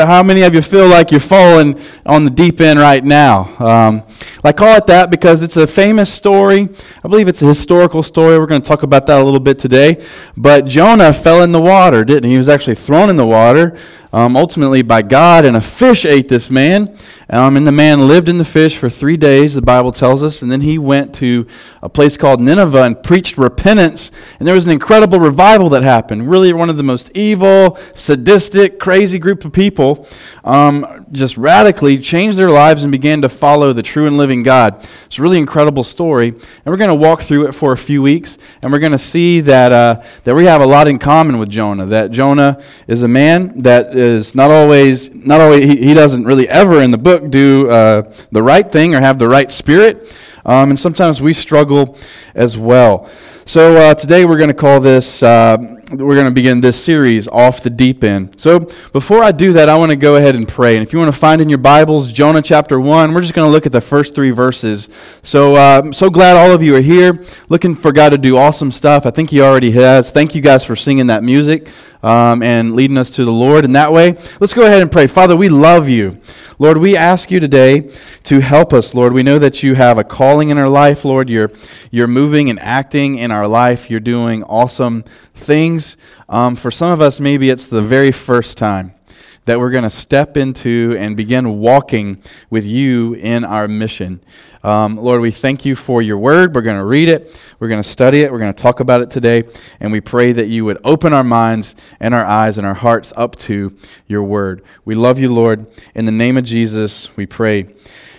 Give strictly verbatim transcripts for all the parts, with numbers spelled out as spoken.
How many of you feel like you're falling on the deep end right now? Um, I call it that because it's a famous story. I believe it's a historical story. We're going to talk about that a little bit today. But Jonah fell in the water, didn't he? He was actually thrown in the water, um, ultimately by God, and a fish ate this man. Um, and the man lived in the fish for three days, the Bible tells us, and then he went to a place called Nineveh and preached repentance, and there was an incredible revival that happened. Really one of the most evil, sadistic, crazy group of people um, just radically changed their lives and began to follow the true and living God. It's a really incredible story, and we're going to walk through it for a few weeks, and we're going to see that uh, that we have a lot in common with Jonah, that Jonah is a man that is not always, not always he, he doesn't really ever in the book do uh, the right thing or have the right spirit, um, and sometimes we struggle as well. So uh, today we're going to call this, uh, we're going to begin this series, Off the Deep End. So before I do that, I want to go ahead and pray. And if you want to find in your Bibles, Jonah chapter one, we're just going to look at the first three verses. So uh, I'm so glad all of you are here, looking for God to do awesome stuff. I think He already has. Thank you guys for singing that music um, and leading us to the Lord in that way. Let's go ahead and pray. Father, we love you. Lord, we ask you today to help us, Lord. We know that you have a calling in our life, Lord. You're you're moving and acting in our life. You're doing awesome things. Um, for some of us, maybe it's the very first time that we're going to step into and begin walking with you in our mission. Um, Lord, we thank you for your word. We're going to read it. We're going to study it. We're going to talk about it today. And we pray that you would open our minds and our eyes and our hearts up to your word. We love you, Lord. In the name of Jesus, we pray.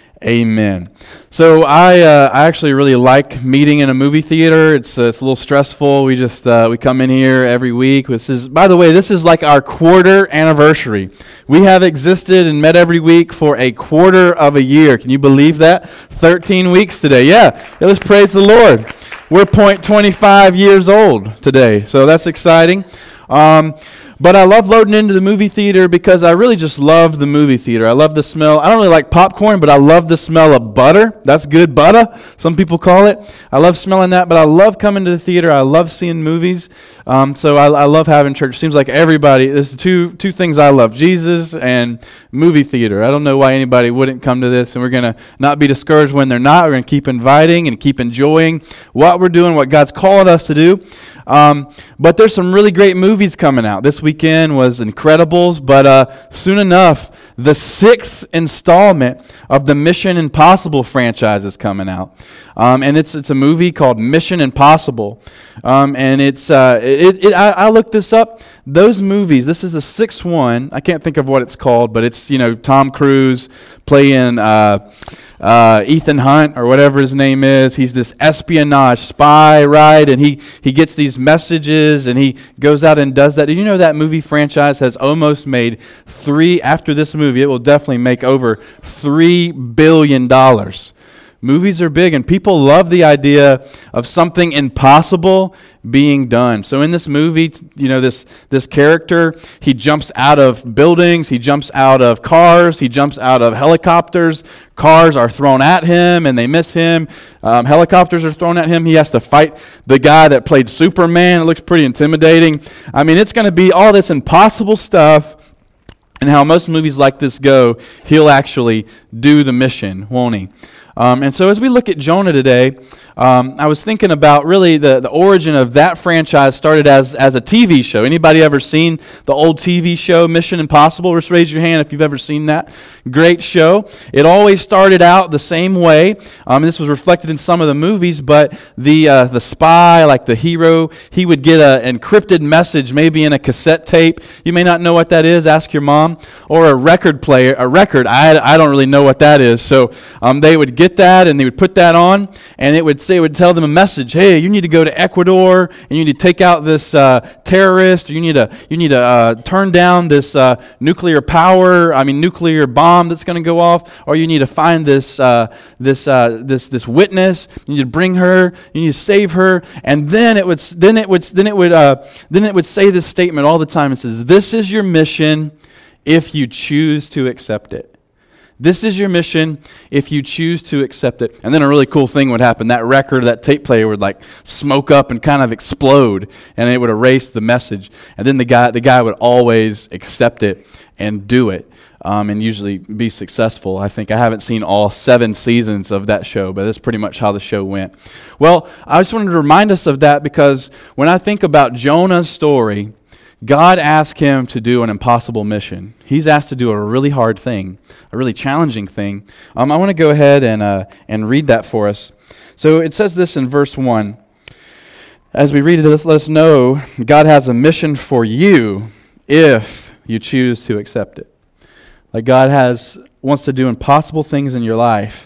Amen. So I uh, I actually really like meeting in a movie theater. It's uh, it's a little stressful. We just uh, we come in here every week. This is, by the way, this is like our quarter anniversary. We have existed and met every week for a quarter of a year. Can you believe that? thirteen weeks today. Yeah. yeah let's praise the Lord. We're point two five years old today, so that's exciting. Um, But I love loading into the movie theater because I really just love the movie theater. I love the smell. I don't really like popcorn, but I love the smell of butter. That's good butter, some people call it. I love smelling that, but I love coming to the theater. I love seeing movies. Um, so I, I love having church. Seems like everybody, there's two two things I love, Jesus and movie theater. I don't know why anybody wouldn't come to this, and we're going to not be discouraged when they're not. We're going to keep inviting and keep enjoying what we're doing, what God's called us to do. Um, but there's some really great movies coming out. This weekend was Incredibles, but uh, soon enough, the sixth installment of the Mission Impossible franchise is coming out. Um, and it's it's a movie called Mission Impossible. Um, and it's uh, it, it I, I looked this up. Those movies, this is the sixth one. I can't think of what it's called, but it's, you know, Tom Cruise playing uh, uh, Ethan Hunt or whatever his name is. He's this espionage spy, right? And he, he gets these messages and he goes out and does that. Did you know that movie franchise has almost made three, after this movie, it will definitely make over three billion dollars. Movies are big, and people love the idea of something impossible being done. So in this movie, you know, this this character, he jumps out of buildings, he jumps out of cars, he jumps out of helicopters. Cars are thrown at him, and they miss him. Um, helicopters are thrown at him. He has to fight the guy that played Superman. It looks pretty intimidating. I mean, it's going to be all this impossible stuff. And how most movies like this go, he'll actually do the mission, won't he? Um, and so as we look at Jonah today, um, I was thinking about really the, the origin of that franchise started as, as a T V show. Anybody ever seen the old T V show, Mission Impossible? Just raise your hand if you've ever seen that. Great show. It always started out the same way. Um, this was reflected in some of the movies, but the uh, the spy, like the hero, he would get an encrypted message, maybe in a cassette tape. You may not know what that is. Ask your mom. Or a record player, a record. I, I don't really know what that is. So um, they would get that and they would put that on, and it would say, it would tell them a message. Hey, you need to go to Ecuador and you need to take out this uh, terrorist. Or you need to you need to uh, turn down this uh, nuclear power. I mean nuclear bomb that's going to go off. Or you need to find this uh, this uh, this this witness. You need to bring her. You need to save her. And then it would then it would then it would uh, then it would say this statement all the time. It says, "This is your mission if you choose to accept it." This is your mission if you choose to accept it. And then a really cool thing would happen. That record, that tape player would like smoke up and kind of explode, and it would erase the message. And then the guy, the guy would always accept it and do it, um, and usually be successful. I think I haven't seen all seven seasons of that show, but that's pretty much how the show went. Well, I just wanted to remind us of that because when I think about Jonah's story, God asked him to do an impossible mission. He's asked to do a really hard thing, a really challenging thing. Um, I want to go ahead and uh, and read that for us. So it says this in verse one. As we read it, let us know God has a mission for you if you choose to accept it. Like God has wants to do impossible things in your life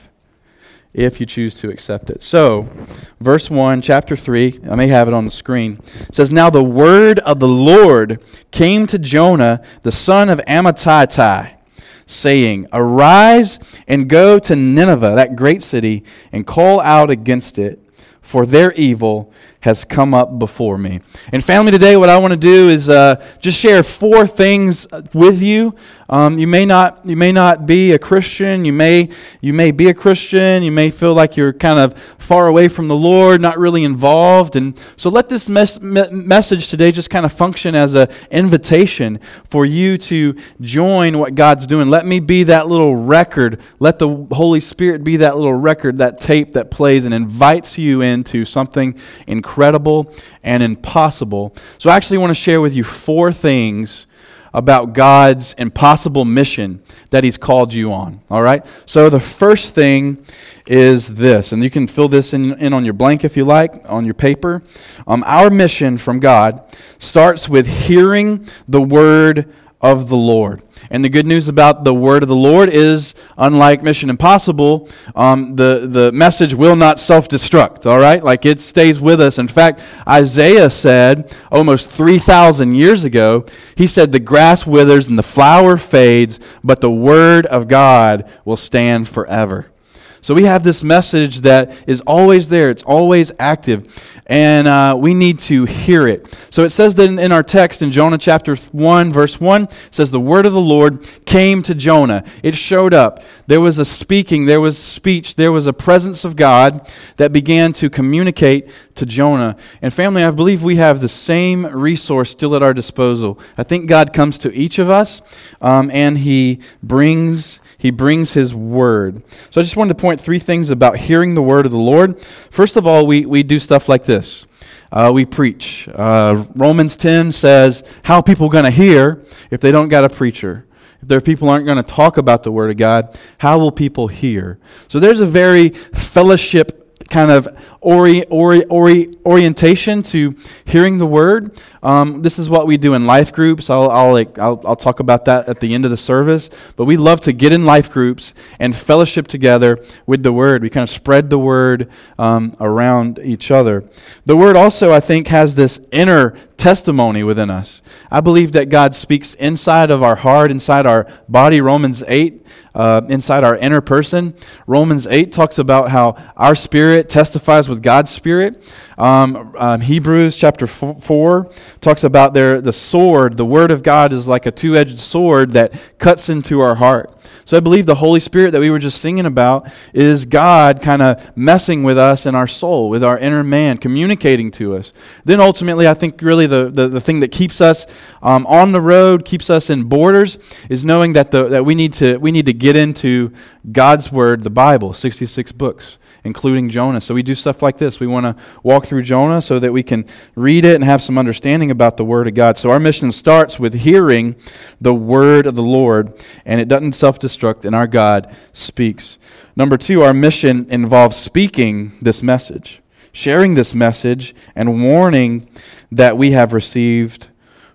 if you choose to accept it. So, verse one, chapter three, I may have it on the screen. It says, "Now the word of the Lord came to Jonah, the son of Amittai, saying, Arise and go to Nineveh, that great city, and call out against it, for their evil has come up before me." And family, today what I want to do is uh, just share four things with you. Um, you may not you may not be a Christian. You may you may be a Christian. You may feel like you're kind of far away from the Lord, not really involved. And so let this mes- me- message today just kind of function as an invitation for you to join what God's doing. Let me be that little record. Let the Holy Spirit be that little record, that tape that plays and invites you into something incredible and impossible. So I actually want to share with you four things about God's impossible mission that He's called you on. All right? So the first thing is this, and you can fill this in, in on your blank if you like, on your paper. Um, our mission from God starts with hearing the word of the Lord. And the good news about the word of the Lord is, unlike Mission Impossible, um, the, the message will not self-destruct, all right? Like it stays with us. In fact, Isaiah said almost three thousand years ago, he said, "The grass withers and the flower fades, but the word of God will stand forever." So we have this message that is always there. It's always active. And uh, we need to hear it. So it says that in, in our text in Jonah chapter one, verse one, it says, "The word of the Lord came to Jonah." It showed up. There was a speaking. There was speech. There was a presence of God that began to communicate to Jonah. And family, I believe we have the same resource still at our disposal. I think God comes to each of us um, and He brings He brings His word. So I just wanted to point three things about hearing the word of the Lord. First of all, we, we do stuff like this. Uh, we preach. Uh, Romans ten says, how are people going to hear if they don't got a preacher? If their people aren't going to talk about the word of God, how will people hear? So there's a very fellowship kind of ori, ori, ori, orientation to hearing the word. Um, this is what we do in life groups. I'll, I'll, like, I'll, I'll talk about that at the end of the service. But we love to get in life groups and fellowship together with the word. We kind of spread the word um, around each other. The word also, I think, has this inner testimony within us. I believe that God speaks inside of our heart, inside our body. Romans eight, uh, inside our inner person. Romans eight talks about how our spirit testifies with God's spirit. Um, um, Hebrews chapter four talks about their, the sword. The word of God is like a two-edged sword that cuts into our heart. So I believe the Holy Spirit that we were just singing about is God kind of messing with us in our soul, with our inner man, communicating to us. Then ultimately, I think really the, the, the thing that keeps us um, on the road, keeps us in borders, is knowing that the that we need to we need to get into God's Word, the Bible, sixty-six books, including Jonah. So we do stuff like this. We want to walk through Jonah so that we can read it and have some understanding about the Word of God. So our mission starts with hearing the Word of the Lord, and it doesn't self-destruct, and our God speaks. Number two, our mission involves speaking this message, sharing this message, and warning that we have received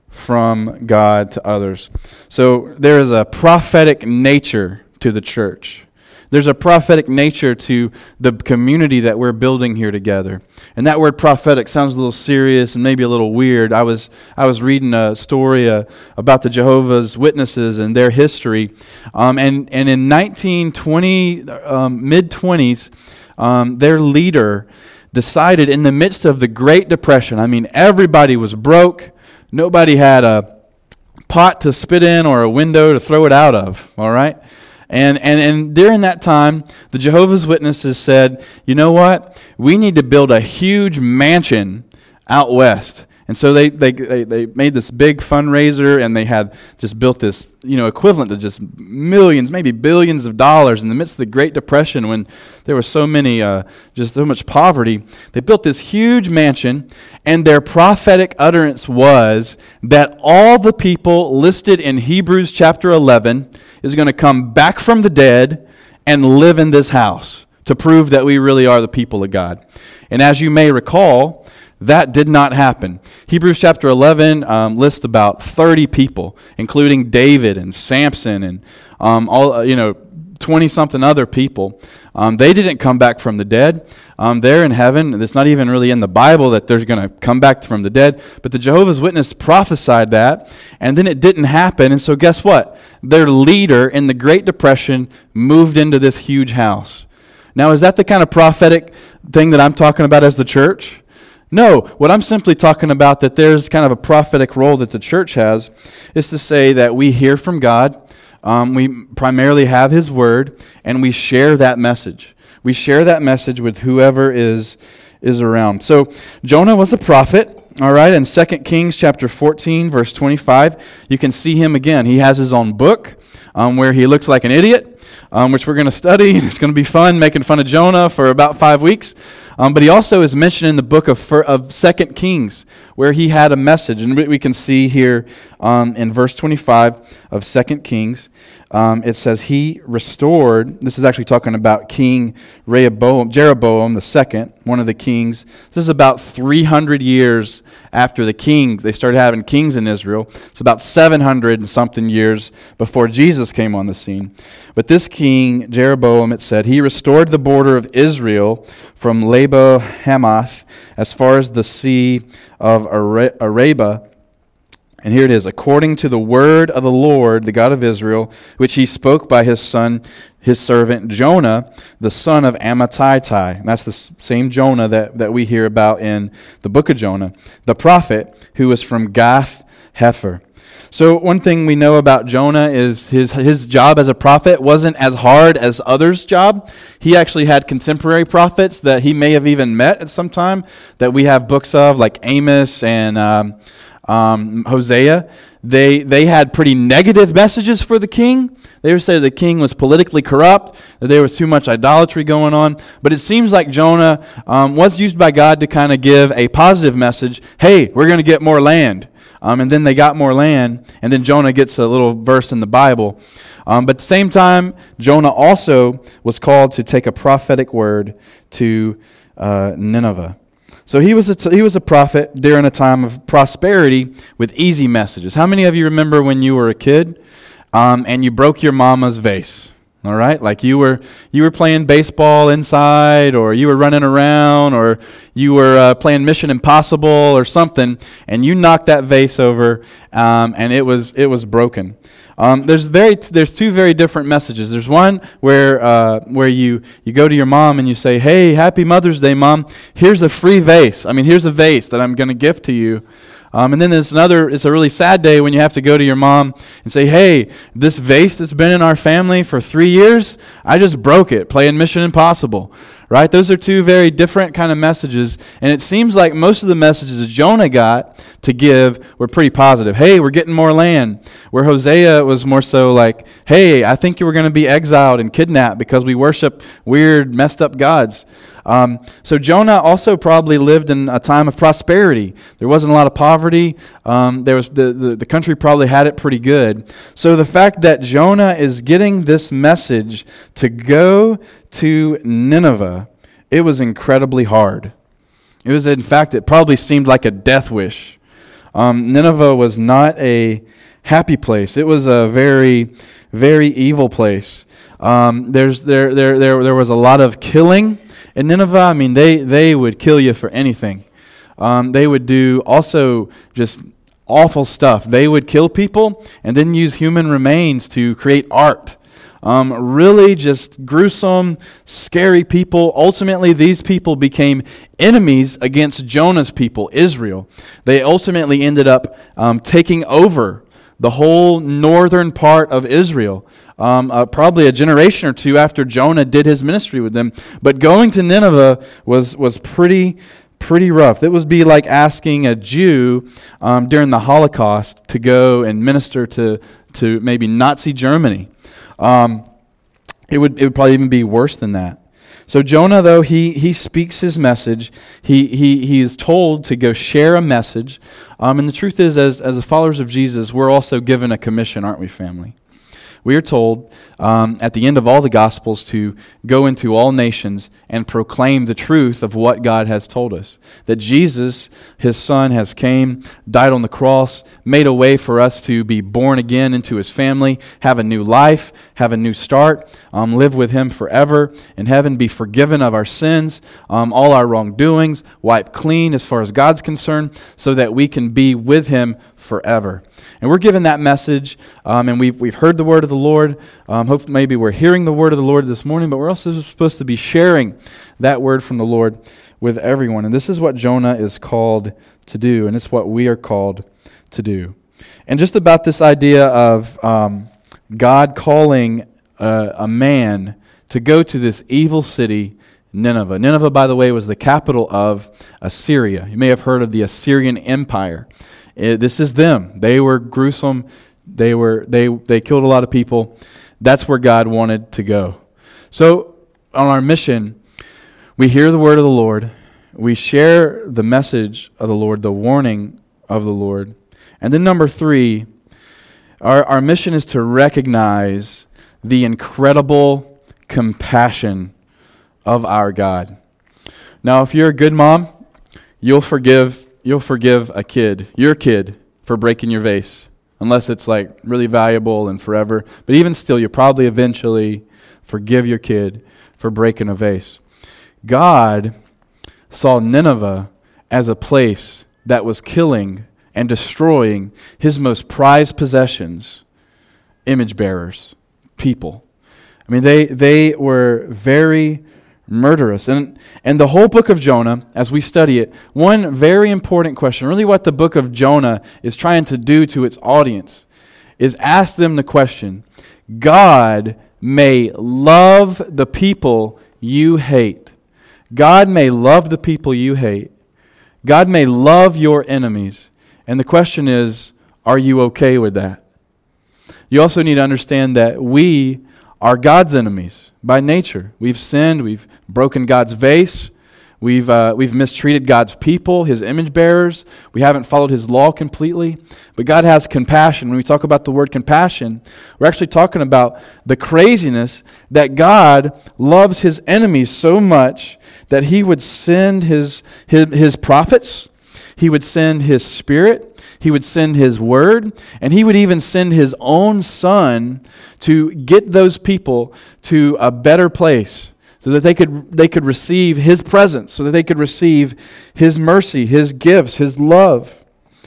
from God to others. So there is a prophetic nature to the church. There's a prophetic nature to the community that we're building here together. And that word prophetic sounds a little serious and maybe a little weird. I was I was reading a story uh, about the Jehovah's Witnesses and their history. Um, and, and in nineteen twenty, um, mid-twenties, um, their leader decided in the midst of the Great Depression, I mean, everybody was broke. Nobody had a pot to spit in or a window to throw it out of, all right? And, and, and during that time, the Jehovah's Witnesses said, you know what? We need to build a huge mansion out west. And so they, they, they, they made this big fundraiser, and they had just built this, you know, equivalent to just millions, maybe billions of dollars in the midst of the Great Depression when there were so many, uh, just so much poverty. They built this huge mansion, and their prophetic utterance was that all the people listed in Hebrews chapter eleven is going to come back from the dead and live in this house to prove that we really are the people of God. And as you may recall, that did not happen. Hebrews chapter eleven um, lists about thirty people, including David and Samson and um, all uh, you know, twenty-something other people. Um, they didn't come back from the dead. Um, they're in heaven. It's not even really in the Bible that they're going to come back from the dead. But the Jehovah's Witness prophesied that, and then it didn't happen. And so guess what? Their leader in the Great Depression moved into this huge house. Now, is that the kind of prophetic thing that I'm talking about as the church? No, what I'm simply talking about, that there's kind of a prophetic role that the church has, is to say that we hear from God, um, we primarily have His Word, and we share that message. We share that message with whoever is is around. So Jonah was a prophet. All right, in Second Kings chapter fourteen, verse twenty-five, you can see him again. He has his own book um, where he looks like an idiot, um, which we're going to study, and it's going to be fun making fun of Jonah for about five weeks. Um, but he also is mentioned in the book of of Second Kings, where he had a message, and we can see here um, in verse twenty-five of Second Kings, um, it says he restored. This is actually talking about King Rehoboam, Jeroboam the second, one of the kings. This is about three hundred years after the kings. They started having kings in Israel. It's about seven hundred and something years before Jesus came on the scene. But this king, Jeroboam, it said, he restored the border of Israel from Lebo Hamath as far as the sea of Arabah. And here it is, according to the word of the Lord, the God of Israel, which he spoke by his son, his servant Jonah, the son of Amittai. And that's the same Jonah that, that we hear about in the book of Jonah, the prophet who was from Gath Hepher. So one thing we know about Jonah is his his job as a prophet wasn't as hard as others' job. He actually had contemporary prophets that he may have even met at some time that we have books of, like Amos and um, um, Hosea. They they had pretty negative messages for the king. They would say the king was politically corrupt, that there was too much idolatry going on. But it seems like Jonah um, was used by God to kind of give a positive message. Hey, we're going to get more land. Um, and then they got more land, and then Jonah gets a little verse in the Bible. Um, but at the same time, Jonah also was called to take a prophetic word to uh, Nineveh. So he was a t- he was a prophet during a time of prosperity with easy messages. How many of you remember when you were a kid um, and you broke your mama's vase? All right, like you were you were playing baseball inside, or you were running around, or you were uh, playing Mission Impossible or something, and you knocked that vase over, um, and it was it was broken. Um, there's very there's two very different messages. There's one where uh, where you you go to your mom and you say, "Hey, Happy Mother's Day, Mom. Here's a free vase. I mean, here's a vase that I'm going to gift to you." Um, and then there's another, it's a really sad day when you have to go to your mom and say, hey, this vase that's been in our family for three years, I just broke it playing Mission Impossible, right? Those are two very different kind of messages. And it seems like most of the messages Jonah got to give were pretty positive. Hey, we're getting more land. Where Hosea was more so like, hey, I think you were going to be exiled and kidnapped because we worship weird, messed up gods. Um, so Jonah also probably lived in a time of prosperity. There wasn't a lot of poverty. Um, there was the, the, the country probably had it pretty good. So the fact that Jonah is getting this message to go to Nineveh, it was incredibly hard. It was, in fact, it probably seemed like a death wish. Um, Nineveh was not a happy place. It was a very, very evil place. Um, there's there there there there was a lot of killing. In Nineveh, I mean, they, they would kill you for anything. Um, they would do also just awful stuff. They would kill people and then use human remains to create art. Um, really just gruesome, scary people. Ultimately, these people became enemies against Jonah's people, Israel. They ultimately ended up um, taking over the whole northern part of Israel, um, uh, probably a generation or two after Jonah did his ministry with them. But going to Nineveh was was pretty pretty rough. It would be like asking a Jew um, during the Holocaust to go and minister to to maybe Nazi Germany. Um, it would it would probably even be worse than that. So Jonah, though, he he speaks his message. He he he is told to go share a message. Um, and the truth is, as as the followers of Jesus, we're also given a commission, aren't we, family? We are told um, at the end of all the Gospels to go into all nations and proclaim the truth of what God has told us. That Jesus, His Son, has came, died on the cross, made a way for us to be born again into His family, have a new life, have a new start, um, live with Him forever in heaven, be forgiven of our sins, um, all our wrongdoings, wiped clean as far as God's concerned, so that we can be with Him forever. And we're given that message, um, and we've we've heard the word of the Lord. Um, hope maybe we're hearing the word of the Lord this morning, but we're also supposed to be sharing that word from the Lord with everyone. And this is what Jonah is called to do, and it's what we are called to do. And just about this idea of um, God calling a, a man to go to this evil city, Nineveh. Nineveh, by the way, was the capital of Assyria. You may have heard of the Assyrian Empire. It, this is them. They were gruesome. They were they they killed a lot of people. That's where God wanted to go. So on our mission, we hear the word of the Lord. We share the message of the Lord, the warning of the Lord. And then number three, our, our mission is to recognize the incredible compassion of our God. Now, if you're a good mom, you'll forgive You'll forgive a kid, your kid, for breaking your vase, unless it's like really valuable and forever. But even still, you'll probably eventually forgive your kid for breaking a vase. God saw Nineveh as a place that was killing and destroying His most prized possessions, image bearers, people. I mean, they they were very murderous. And and the whole book of Jonah, as we study it, one very important question, really what the book of Jonah is trying to do to its audience, is ask them the question, God may love the people you hate. God may love the people you hate. God may love your enemies. And the question is, are you okay with that? You also need to understand that we are God's enemies by nature. We've sinned. We've broken God's vase. We've uh, we've mistreated God's people, His image bearers. We haven't followed His law completely. But God has compassion. When we talk about the word compassion, we're actually talking about the craziness that God loves His enemies so much that He would send His His, his prophets. He would send His Spirit. He would send His Word, and He would even send His own Son to get those people to a better place so that they could they could receive His presence, so that they could receive His mercy, His gifts, His love.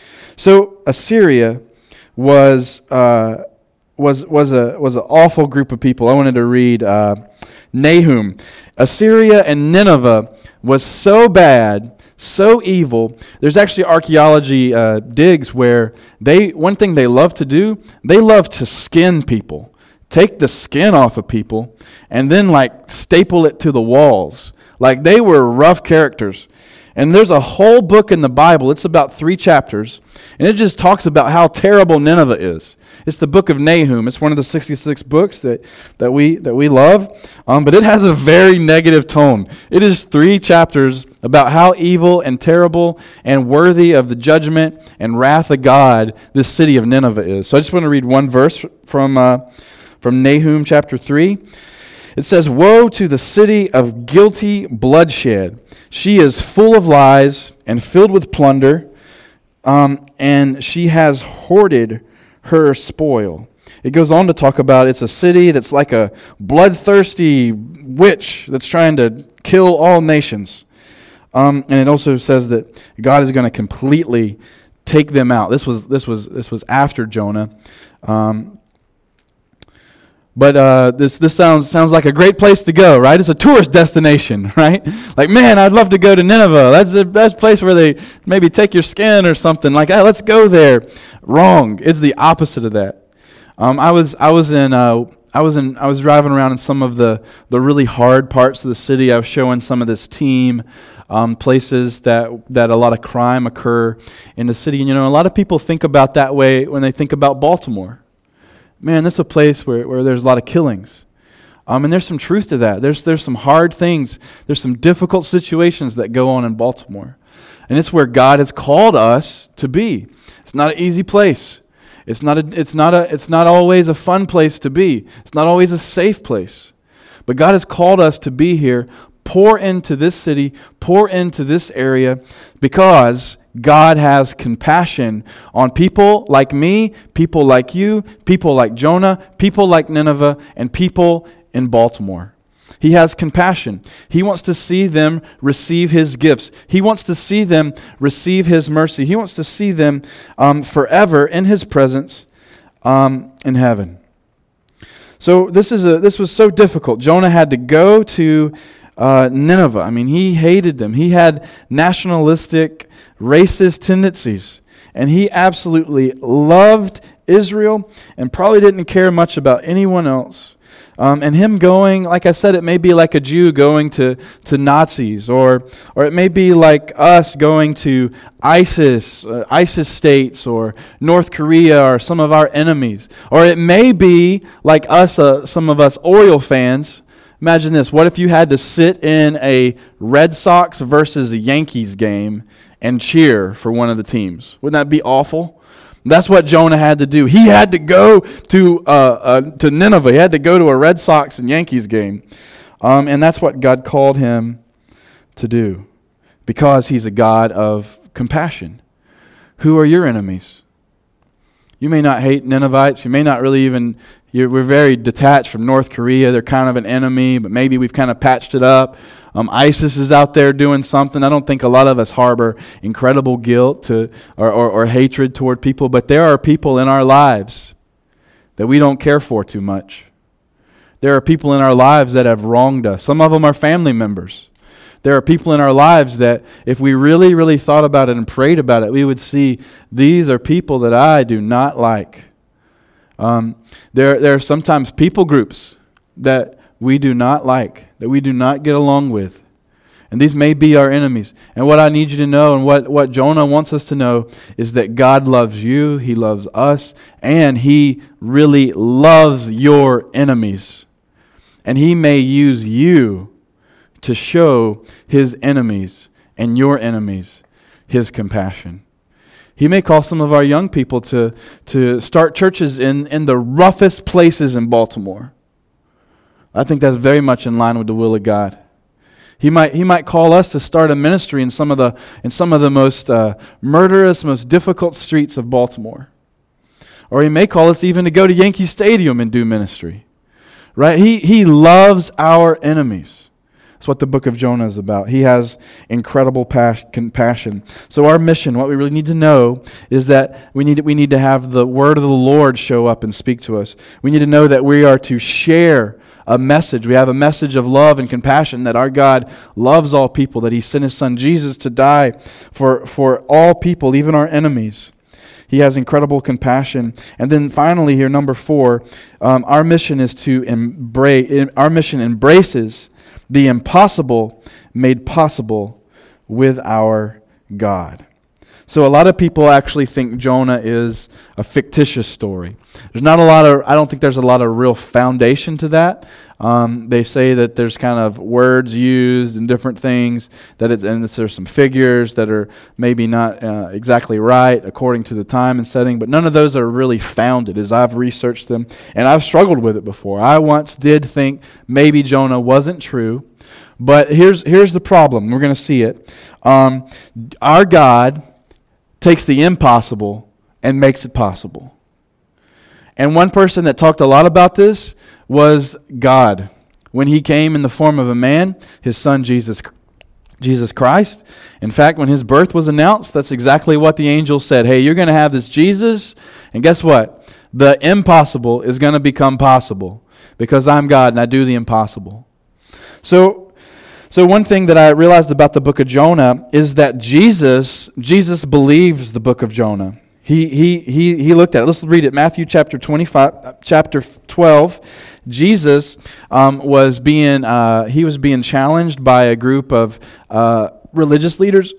So Assyria was uh, was was a was an awful group of people. I wanted to read uh, Nahum. Assyria and Nineveh was so bad, so evil. There's actually archaeology uh, digs where they one thing they love to do, they love to skin people. Take the skin off of people and then like staple it to the walls. Like they were rough characters. And there's a whole book in the Bible, it's about three chapters, and it just talks about how terrible Nineveh is. It's the book of Nahum. It's one of the sixty-six books that, that we that we love, um, but it has a very negative tone. It is three chapters about how evil and terrible and worthy of the judgment and wrath of God this city of Nineveh is. So I just want to read one verse from uh, from Nahum chapter three. It says, "Woe to the city of guilty bloodshed. She is full of lies and filled with plunder, um, and she has hoarded her spoil." It goes on to talk about it's a city that's like a bloodthirsty witch that's trying to kill all nations. Um, and it also says that God is going to completely take them out. This was this was this was after Jonah. Um, But uh, this this sounds sounds like a great place to go, right? It's a tourist destination, right? Like, man, I'd love to go to Nineveh. That's the best place where they maybe take your skin or something. Like, hey, let's go there. Wrong. It's the opposite of that. Um, I was I was in uh, I was in I was driving around in some of the the really hard parts of the city. I was showing some of this team um, places that that a lot of crime occur in the city. And you know, a lot of people think about that way when they think about Baltimore. Man, this is a place where, where there's a lot of killings. Um, and there's some truth to that. There's there's some hard things. There's some difficult situations that go on in Baltimore. And it's where God has called us to be. It's not an easy place. It's not a, it's not a, it's not always a fun place to be. It's not always a safe place. But God has called us to be here, pour into this city, pour into this area, because God has compassion on people like me, people like you, people like Jonah, people like Nineveh, and people in Baltimore. He has compassion. He wants to see them receive His gifts. He wants to see them receive His mercy. He wants to see them um, forever in His presence um, in heaven. So this is a this was so difficult. Jonah had to go to uh, Nineveh. I mean, he hated them. He had nationalistic, racist tendencies. And he absolutely loved Israel and probably didn't care much about anyone else. Um, and him going, like I said, it may be like a Jew going to, to Nazis, or or it may be like us going to ISIS, uh, ISIS states, or North Korea, or some of our enemies. Or it may be like us, uh, some of us Oriole fans. Imagine this. What if you had to sit in a Red Sox versus a Yankees game and cheer for one of the teams? Wouldn't that be awful? That's what Jonah had to do. He had to go to uh, uh, to Nineveh. He had to go to a Red Sox and Yankees game. Um, and that's what God called him to do, because He's a God of compassion. Who are your enemies? You may not hate Ninevites. You may not really even... You're, we're very detached from North Korea. They're kind of an enemy, but maybe we've kind of patched it up. Um, ISIS is out there doing something. I don't think a lot of us harbor incredible guilt to, or, or, or hatred toward people, but there are people in our lives that we don't care for too much. There are people in our lives that have wronged us. Some of them are family members. There are people in our lives that if we really, really thought about it and prayed about it, we would see these are people that I do not like. Um, there, there are sometimes people groups that we do not like, that we do not get along with. And these may be our enemies. And what I need you to know, and what, what Jonah wants us to know, is that God loves you, He loves us, and He really loves your enemies. And He may use you to show His enemies and your enemies His compassion. He may call some of our young people to, to start churches in, in the roughest places in Baltimore. I think that's very much in line with the will of God. He might He might call us to start a ministry in some of the in some of the most uh, murderous, most difficult streets of Baltimore. Or He may call us even to go to Yankee Stadium and do ministry. Right? He He loves our enemies. That's what the book of Jonah is about. He has incredible pas- compassion. So our mission, what we really need to know, is that we need we need to have the word of the Lord show up and speak to us. We need to know that we are to share a message. We have a message of love and compassion, that our God loves all people, that He sent His Son Jesus to die for, for all people, even our enemies. He has incredible compassion. And then finally here, number four, um, our mission is to embrace, our mission embraces the impossible made possible with our God. So a lot of people actually think Jonah is a fictitious story. There's not a lot of, I don't think there's a lot of real foundation to that. Um, they say that there's kind of words used and different things, that it's, and there's some figures that are maybe not uh, exactly right according to the time and setting, but none of those are really founded as I've researched them, and I've struggled with it before. I once did think maybe Jonah wasn't true, but here's here's the problem. We're going to see it. Um, our God takes the impossible and makes it possible. And one person that talked a lot about this was God. When He came in the form of a man, His Son Jesus Jesus Christ. In fact, when His birth was announced, that's exactly what the angel said. Hey, you're going to have this Jesus, and guess what? the impossible is going to become possible because I'm God and I do the impossible. So, so one thing that I realized about the book of Jonah is that Jesus, Jesus believes the book of Jonah. He he he he looked at it. Let's read it. Matthew chapter twenty-five, chapter twelve. Jesus um, was being uh, he was being challenged by a group of uh, religious leaders.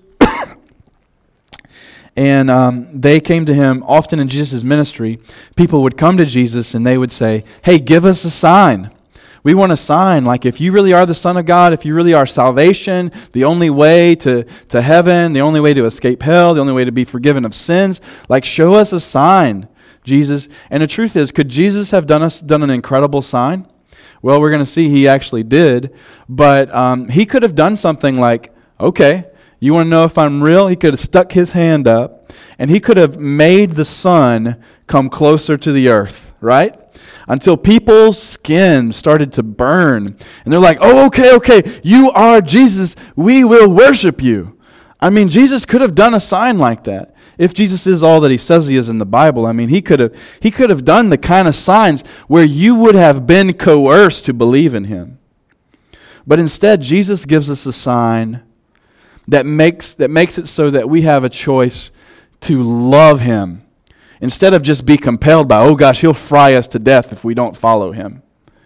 And um, they came to him often in Jesus' ministry. People would come to Jesus and they would say, hey, give us a sign. We want a sign. Like if you really are the Son of God, if you really are salvation, the only way to, to heaven, the only way to escape hell, the only way to be forgiven of sins, like show us a sign, Jesus. And the truth is, could Jesus have done us done an incredible sign? Well, we're going to see he actually did. But um, he could have done something like, okay, you want to know if I'm real? He could have stuck his hand up, and he could have made the sun come closer to the earth, right? Until people's skin started to burn. And they're like, oh, okay, okay, you are Jesus. We will worship you. I mean, Jesus could have done a sign like that. If Jesus is all that he says he is in the Bible, I mean, he could have he could have done the kind of signs where you would have been coerced to believe in him. But instead, Jesus gives us a sign that makes that makes it so that we have a choice to love him instead of just be compelled by, oh gosh, he'll fry us to death if we don't follow him.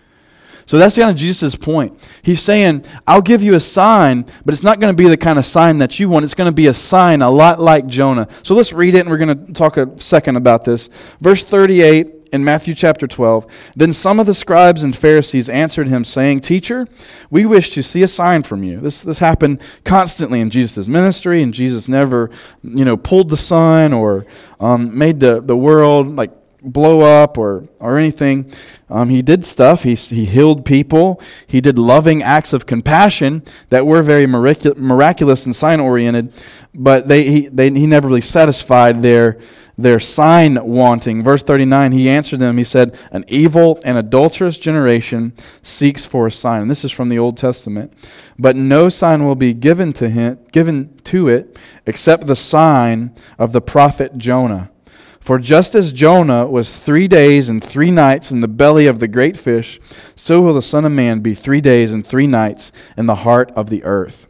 So that's kind of Jesus' point. He's saying, I'll give you a sign, but it's not going to be the kind of sign that you want. It's going to be a sign a lot like Jonah. So let's read it, and we're going to talk a second about this. Verse thirty-eight in Matthew chapter twelve. Then some of the scribes and Pharisees answered him, saying, Teacher, we wish to see a sign from you. This this happened constantly in Jesus' ministry, and Jesus never, you know, pulled the sun or um, made the, the world like blow up or or anything. Um, he did stuff. He he healed people. He did loving acts of compassion that were very miracu- miraculous and sign oriented. But they he they he never really satisfied their their sign wanting. Verse thirty-nine. He answered them. He said, "An evil and adulterous generation seeks for a sign." And this is from the Old Testament. But no sign will be given to him given to it except the sign of the prophet Jonah. For just as Jonah was three days and three nights in the belly of the great fish, so will the Son of Man be three days and three nights in the heart of the earth.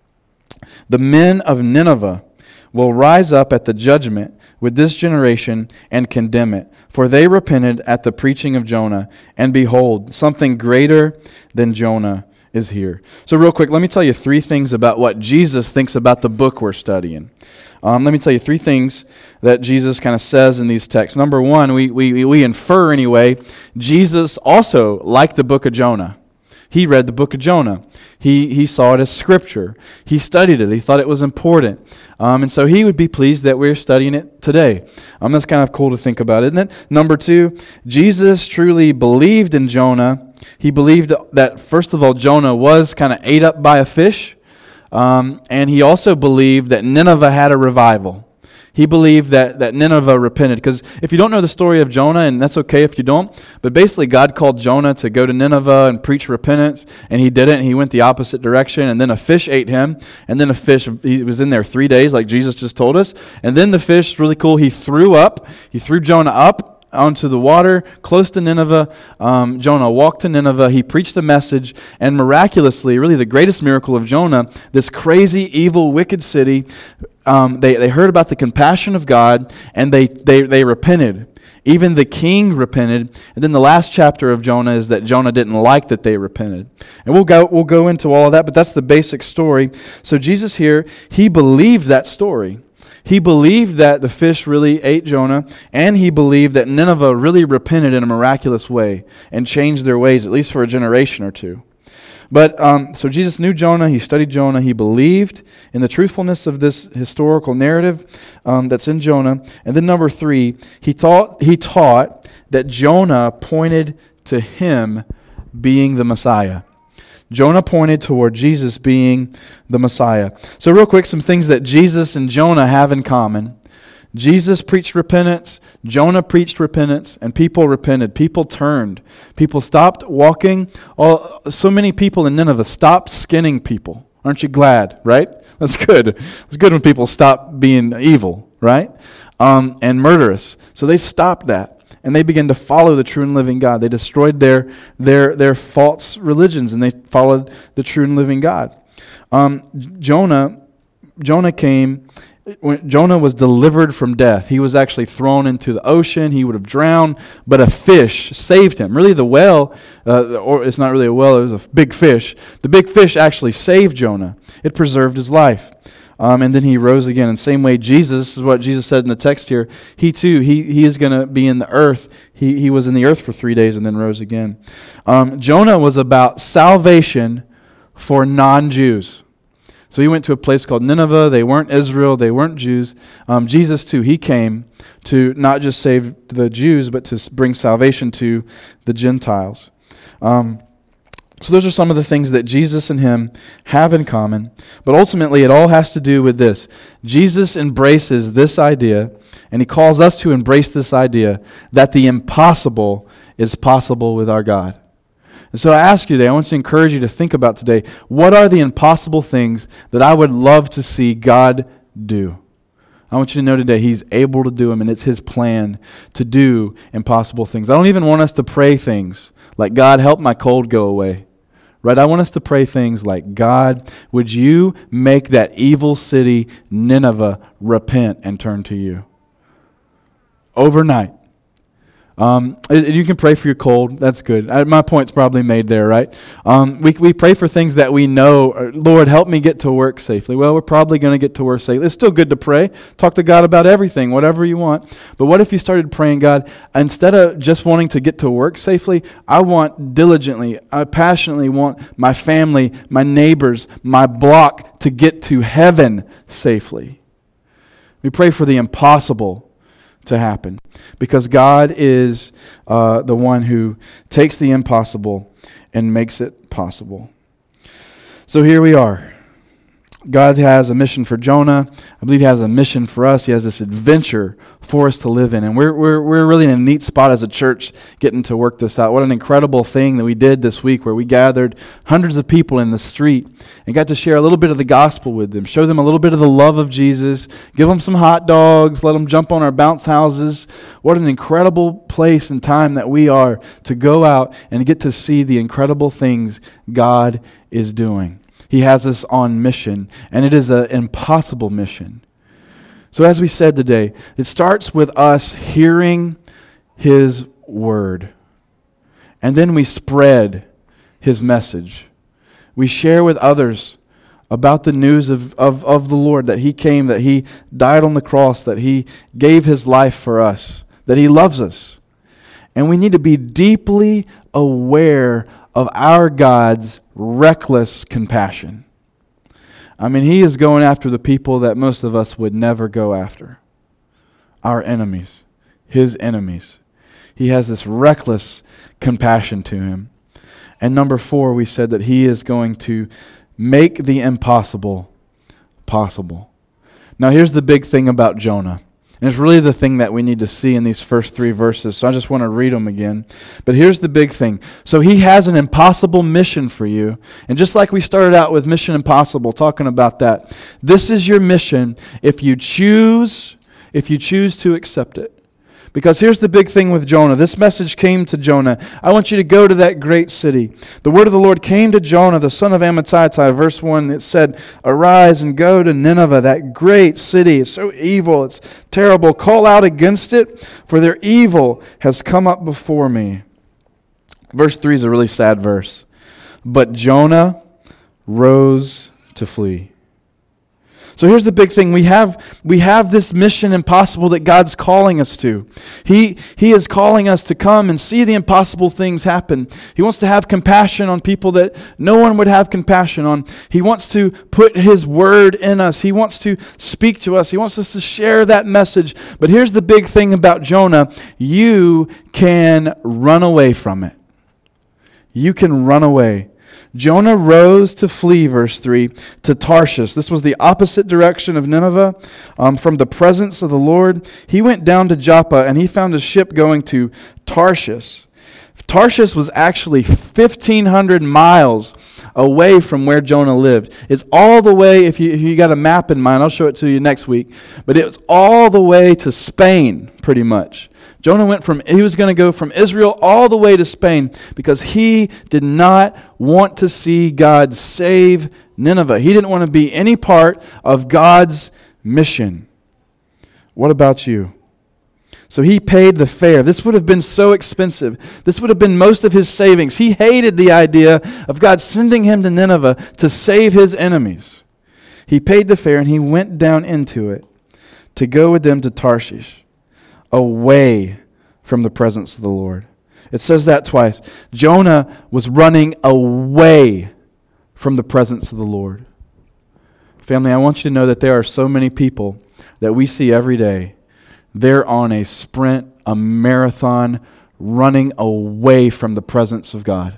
The men of Nineveh will rise up at the judgment with this generation and condemn it. For they repented at the preaching of Jonah, and behold, something greater than Jonah is here. So real quick, let me tell you three things about what Jesus thinks about the book we're studying. Um, let me tell you three things that Jesus kind of says in these texts. Number one, we, we, we infer anyway, Jesus also liked the book of Jonah. He read the book of Jonah. He he saw it as scripture. He studied it. He thought it was important. Um, and so he would be pleased that we're studying it today. Um, that's kind of cool to think about, isn't it? Number two, Jesus truly believed in Jonah. He believed that, first of all, Jonah was kind of ate up by a fish. Um, and he also believed that Nineveh had a revival. He believed that, that Nineveh repented. Because if you don't know the story of Jonah, and that's okay if you don't, but basically God called Jonah to go to Nineveh and preach repentance, and he didn't. He went the opposite direction, and then a fish ate him, and then a fish, he was in there three days like Jesus just told us, and then the fish, really cool, he threw up, he threw Jonah up onto the water, close to Nineveh. Um, Jonah walked to Nineveh. He preached the message, and miraculously, really the greatest miracle of Jonah, this crazy, evil, wicked city, um, they, they heard about the compassion of God, and they, they, they repented. Even the king repented. And then the last chapter of Jonah is that Jonah didn't like that they repented. And we'll go, we'll go into all of that, but that's the basic story. So Jesus here, he believed that story. He believed that the fish really ate Jonah, and he believed that Nineveh really repented in a miraculous way and changed their ways, at least for a generation or two. But, um, so Jesus knew Jonah, he studied Jonah, he believed in the truthfulness of this historical narrative um, that's in Jonah. And then number three, he taught, he taught that Jonah pointed to him being the Messiah. Jonah pointed toward Jesus being the Messiah. So real quick, some things that Jesus and Jonah have in common. Jesus preached repentance, Jonah preached repentance, and people repented. People turned. People stopped walking. Oh, so many people in Nineveh stopped skinning people. Aren't you glad, right? That's good. It's good when people stop being evil, right? Um, and murderous. So they stopped that. and they began to follow the true and living God. They destroyed their their their false religions, and they followed the true and living God. Um, Jonah, Jonah came. When Jonah was delivered from death, he was actually thrown into the ocean. He would have drowned, but a fish saved him. Really, the whale, uh, or it's not really a whale, it was a big fish. The big fish actually saved Jonah. It preserved his life. Um, and then he rose again. In the same way, Jesus, is what Jesus said in the text here, he too, he, he is going to be in the earth. He, he was in the earth for three days and then rose again. Um, Jonah was about salvation for non-Jews. So he went to a place called Nineveh. They weren't Israel. They weren't Jews. Um, Jesus, too, he came to not just save the Jews, but to bring salvation to the Gentiles. Um, so those are some of the things that Jesus and him have in common. But ultimately, it all has to do with this. Jesus embraces this idea, and he calls us to embrace this idea that the impossible is possible with our God. And so I ask you today, I want to encourage you to think about today, what are the impossible things that I would love to see God do? I want you to know today He's able to do them, and it's His plan to do impossible things. I don't even want us to pray things like, God, help my cold go away. Right? I want us to pray things like, God, would you make that evil city, Nineveh, repent and turn to you? Overnight. Um, you can pray for your cold. That's good. I, my point's probably made there, right? Um, we we pray for things that we know. Lord, help me get to work safely. Well, we're probably going to get to work safely. It's still good to pray. Talk to God about everything, whatever you want. But what if you started praying, God, instead of just wanting to get to work safely, I want diligently, I passionately want my family, my neighbors, my block to get to heaven safely. We pray for the impossible to happen, because God is uh, the one who takes the impossible and makes it possible. So here we are. God has a mission for Jonah. I believe He has a mission for us. He has this adventure for us to live in. And we're we're we're really in a neat spot as a church getting to work this out. What an incredible thing that we did this week, where we gathered hundreds of people in the street and got to share a little bit of the gospel with them, show them a little bit of the love of Jesus, give them some hot dogs, let them jump on our bounce houses. What an incredible place and time that we are to go out and get to see the incredible things God is doing. He has us on mission, and it is an impossible mission. So as we said today, it starts with us hearing His word. And then we spread His message. We share with others about the news of, of, of the Lord, that He came, that He died on the cross, that He gave His life for us, that He loves us. And we need to be deeply aware of our God's reckless compassion. I mean, He is going after the people that most of us would never go after. Our enemies, His enemies. He has this reckless compassion to Him. And number four, we said that He is going to make the impossible possible. Now here's the big thing about Jonah. And it's really the thing that we need to see in these first three verses. So I just want to read them again. But here's the big thing. So He has an impossible mission for you. And just like we started out with Mission Impossible, talking about that, this is your mission if you choose, if you choose to accept it. Because here's the big thing with Jonah. This message came to Jonah. I want you to go to that great city. The word of the Lord came to Jonah, the son of Amittai. Verse one, it said, arise and go to Nineveh, that great city. It's so evil. It's terrible. Call out against it, for their evil has come up before me. Verse three is a really sad verse. But Jonah rose to flee. So here's the big thing. We have we have this mission impossible that God's calling us to. He, he is calling us to come and see the impossible things happen. He wants to have compassion on people that no one would have compassion on. He wants to put His word in us. He wants to speak to us. He wants us to share that message. But here's the big thing about Jonah. You can run away from it. You can run away. Jonah rose to flee, verse three, to Tarshish. This was the opposite direction of Nineveh, um, from the presence of the Lord. He went down to Joppa, and he found a ship going to Tarshish. Tarshish was actually fifteen hundred miles away from where Jonah lived. It's all the way, if you, if you got a map in mind, I'll show it to you next week, but it was all the way to Spain, pretty much. Jonah went from, he was going to go from Israel all the way to Spain because he did not want to see God save Nineveh. He didn't want to be any part of God's mission. What about you? So he paid the fare. This would have been so expensive. This would have been most of his savings. He hated the idea of God sending him to Nineveh to save his enemies. He paid the fare and he went down into it to go with them to Tarshish, away from the presence of the Lord. It says that twice. Jonah was running away from the presence of the Lord. Family, I want you to know that there are so many people that we see every day. They're on a sprint, a marathon, running away from the presence of God.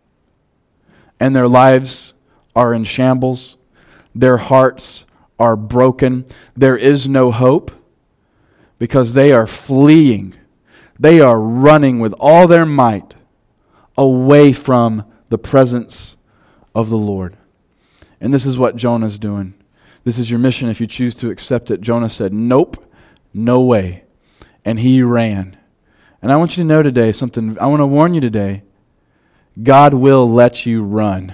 And their lives are in shambles. Their hearts are broken. There is no hope because they are fleeing. They are running with all their might away from the presence of the Lord. And this is what Jonah's doing. This is your mission if you choose to accept it. Jonah said, nope, no way. And he ran. And I want you to know today something. I want to warn you today. God will let you run.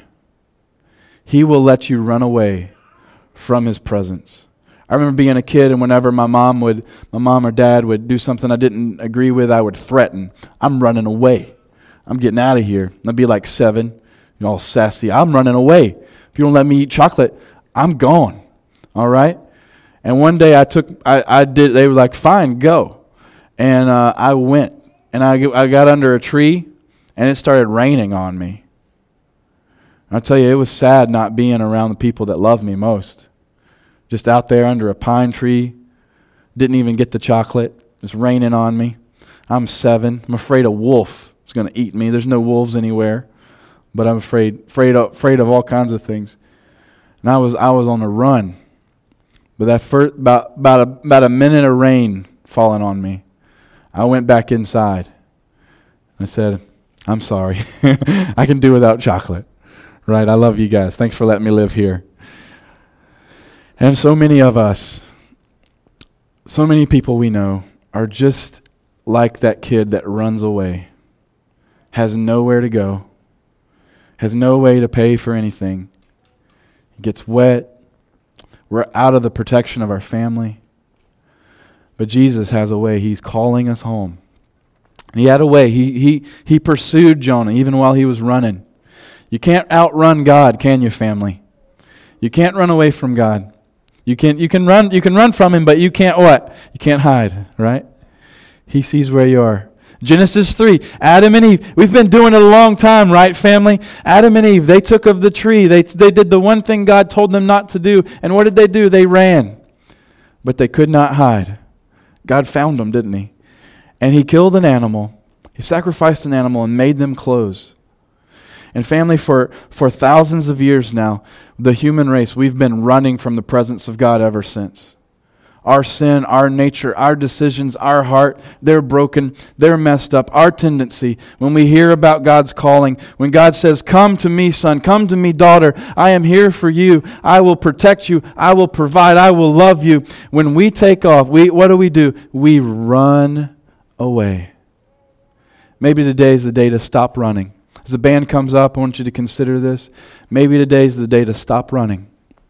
He will let you run away from His presence. I remember being a kid, and whenever my mom would, my mom or dad would do something I didn't agree with, I would threaten. I'm running away. I'm getting out of here. I'd be like seven, you know, all sassy. I'm running away. If you don't let me eat chocolate, I'm gone. All right? And one day I took, I, I did, they were like, fine, go. And uh, I went, and I, I got under a tree, and it started raining on me. And I'll tell you, it was sad not being around the people that love me most. Just out there under a pine tree, didn't even get the chocolate. It's raining on me. I'm seven. I'm afraid a wolf is going to eat me. There's no wolves anywhere, but I'm afraid, afraid of, afraid of all kinds of things. And I was, I was on the run. But that first, about about a, about a minute of rain falling on me, I went back inside. I said, "I'm sorry. I can do without chocolate." Right? I love you guys. Thanks for letting me live here. And so many of us, so many people we know, are just like that kid that runs away, has nowhere to go, has no way to pay for anything, gets wet. We're out of the protection of our family. But Jesus has a way. He's calling us home. He had a way. He, he, he pursued Jonah even while he was running. You can't outrun God, can you, family? You can't run away from God. You can you can run you can run from Him, but you can't what? You can't hide, right? He sees where you are. Genesis three, Adam and Eve. We've been doing it a long time, right, family? Adam and Eve, they took of the tree. They they did the one thing God told them not to do. And what did they do? They ran. But they could not hide. God found them, didn't He? And He killed an animal. He sacrificed an animal and made them clothes. And family, for, for thousands of years now, the human race, we've been running from the presence of God ever since. Our sin, our nature, our decisions, our heart, they're broken, they're messed up. Our tendency, when we hear about God's calling, when God says, come to me, son, come to me, daughter, I am here for you, I will protect you, I will provide, I will love you. When we take off, we what do we do? We run away. Maybe today's the day to stop running. As the band comes up, I want you to consider this. Maybe today's the day to stop running.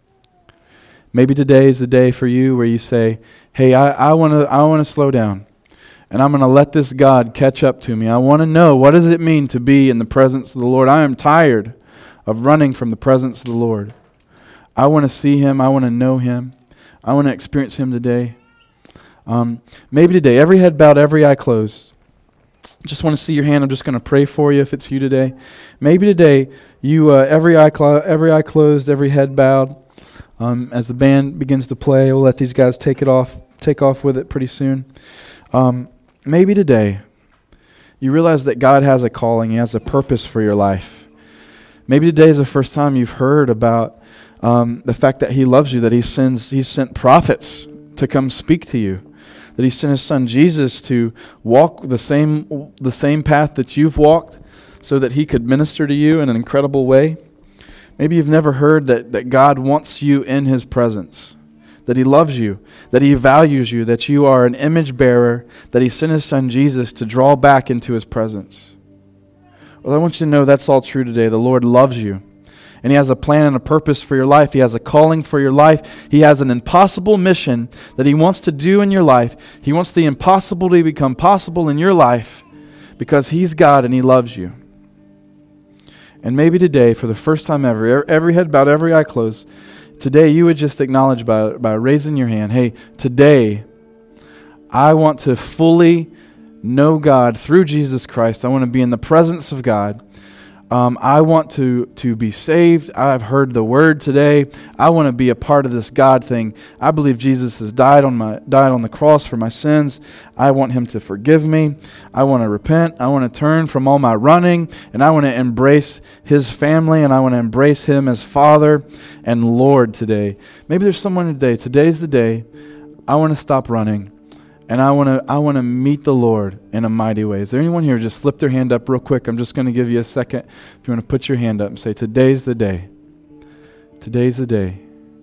Maybe today is the day for you where you say, hey, I, I want to I want to slow down. And I'm going to let this God catch up to me. I want to know, what does it mean to be in the presence of the Lord? I am tired of running from the presence of the Lord. I want to see Him. I want to know Him. I want to experience Him today. Um, maybe today, every head bowed, every eye closed. Just want to see your hand. I'm just going to pray for you if it's you today. Maybe today, you uh, every eye clo- every eye closed, every head bowed. Um, as the band begins to play, we'll let these guys take it off, take off with it pretty soon. Um, maybe today, you realize that God has a calling. He has a purpose for your life. Maybe today is the first time you've heard about um, the fact that He loves you, that He sends He sent prophets to come speak to you, that He sent His Son Jesus to walk the same the same path that you've walked so that He could minister to you in an incredible way. Maybe you've never heard that, that God wants you in His presence, that He loves you, that He values you, that you are an image bearer, that He sent His Son Jesus to draw back into His presence. Well, I want you to know that's all true today. The Lord loves you. And He has a plan and a purpose for your life. He has a calling for your life. He has an impossible mission that He wants to do in your life. He wants the impossible to become possible in your life because He's God and He loves you. And maybe today, for the first time ever, every head bowed, every eye closed, today you would just acknowledge by, by raising your hand, hey, today I want to fully know God through Jesus Christ. I want to be in the presence of God. Um, I want to, to be saved. I've heard the word today. I want to be a part of this God thing. I believe Jesus has died on my died on the cross for my sins. I want Him to forgive me. I want to repent. I want to turn from all my running, and I want to embrace His family, and I want to embrace Him as Father and Lord today. Maybe there's someone today. Today's the day. I want to stop running. And I want to I want to meet the Lord in a mighty way. Is there anyone here? Just slip their hand up real quick. I'm just going to give you a second. If you want to put your hand up and say, today's the day. Today's the day.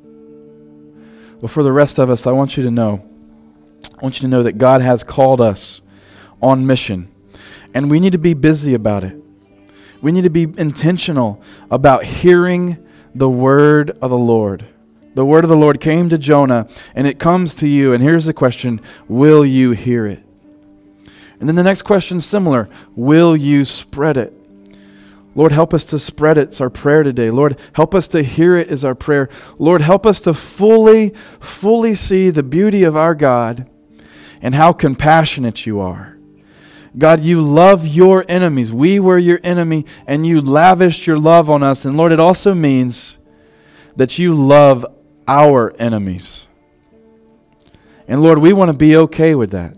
Well, for the rest of us, I want you to know, I want you to know that God has called us on mission. And we need to be busy about it. We need to be intentional about hearing the word of the Lord. The word of the Lord came to Jonah, and it comes to you. And here's the question, will you hear it? And then the next question is similar. Will you spread it? Lord, help us to spread it. It's our prayer today. Lord, help us to hear it is our prayer. Lord, help us to fully, fully see the beauty of our God and how compassionate you are. God, you love your enemies. We were your enemy, and you lavished your love on us. And Lord, it also means that you love our enemies. And Lord, we want to be okay with that.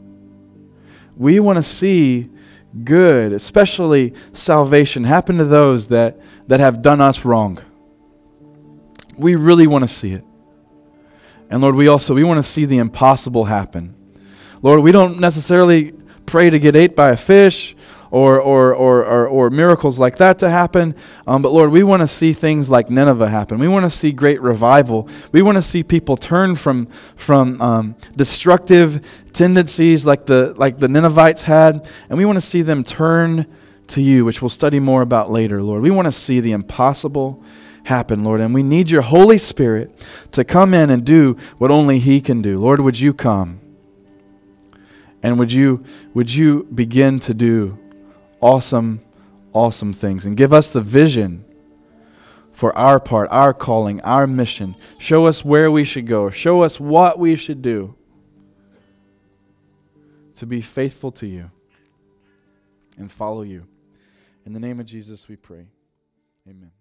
We want to see good, especially salvation, happen to those that, that have done us wrong. We really want to see it. And Lord, we also, we want to see the impossible happen. Lord, we don't necessarily pray to get ate by a fish or or or or, or miracles like that to happen. Um, but Lord, we want to see things like Nineveh happen. We want to see great revival. We want to see people turn from from um, destructive tendencies like the like the Ninevites had, and we want to see them turn to you, which we'll study more about later, Lord. We want to see the impossible happen, Lord, and we need your Holy Spirit to come in and do what only He can do. Lord, would you come? And would you would you begin to do awesome, awesome things and give us the vision for our part, our calling, our mission. Show us where we should go. Show us what we should do to be faithful to you and follow you. In the name of Jesus we pray. Amen.